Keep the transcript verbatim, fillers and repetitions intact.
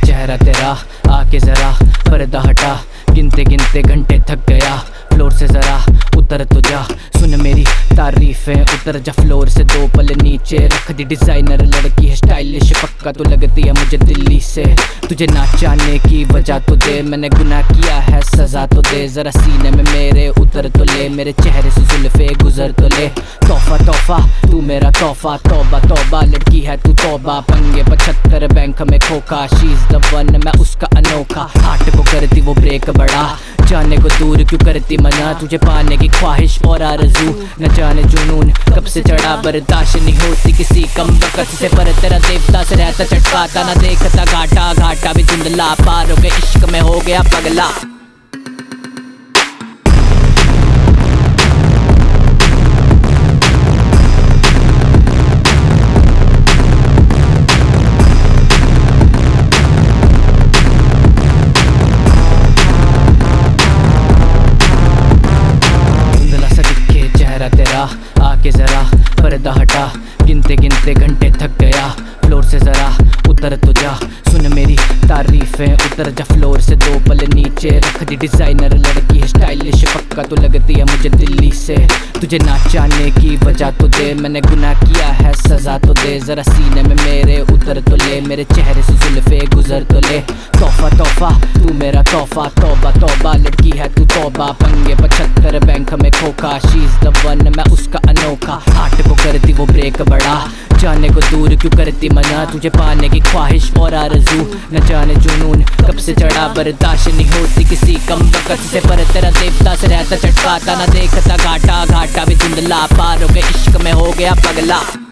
चेहरा तेरा, आके जरा पर्दा हटा, गिनते गिनते घंटे थक गया। फ्लोर से जरा उतर तो जा, सुन मेरी तारीफें, उतर जा फ्लोर से दो पल नीचे। रख दी डिजाइनर लड़की है स्टाइलिश, पक्का तो लगती है मुझे दिल्ली से। तुझे ना चाहने की वजह तो दे, मैंने गुनाह किया है सजा तो दे। जरा सीने में मेरे उतर तो ले, मेरे चेहरे से जुल्फे गुजर तो ले। तोहफा तोहफा तू मेरा तोहफा, तौबा तौबा लड़की है तू तौबा। पंगे पचहत्तर बैंक में खोखा, शी इज द वन मैं उसका अनोखा। हार्ट को करती वो ब्रेक बड़ा, जाने को दूर क्यों करती मना। तुझे पाने की ख्वाहिश और आरज़ू, न जाने जुनून कब से चढ़ा, बर्दाश्त नहीं होती किसी कम वक़्त से। पर तेरा देवता से रहता चटकाता, न देखता घाटा घाटा भी धुंधला। पार हो गए इश्क में हो गया पगला। तेरा आके जरा पर्दा हटा, गिनते गिनते घंटे थक गया। फ्लोर से जरा उतर तो जा, सुन मेरी तारीफें, उतर जा फ्लोर से दो पल नीचे। रख दी डिजाइनर लड़की है स्टाइलिश, पक्का तो लगती है मुझे दिल्ली से। तुझे ना चाहने की वजह तो दे, मैंने गुनाह किया है सजा तो दे। जरा सीने में मेरे उतर तो ले, मेरे चेहरे से जुल्फे गुजर तो ले। तोहफा तोहफा तू मेरा तोहफा, तौबा तौबा लड़की है तू तौबा। पंगे पचहत्तर बैंक में खोखा, शी इज द वन मैं उसका अनोखा। हार्ट को करती वो ब्रेक बड़ा, जाने को दूर क्यों करती मना। तुझे पाने की ख्वाहिश और आरज़ू, न जाने जुनून कब से चढ़ा, बर्दाश्त नहीं होती किसी कम वक़्त से। पर तेरा देवता से रहता चटकाता, न देखता घाटा घाटा भी धुंधला। पार हो गए इश्क में हो गया पगला।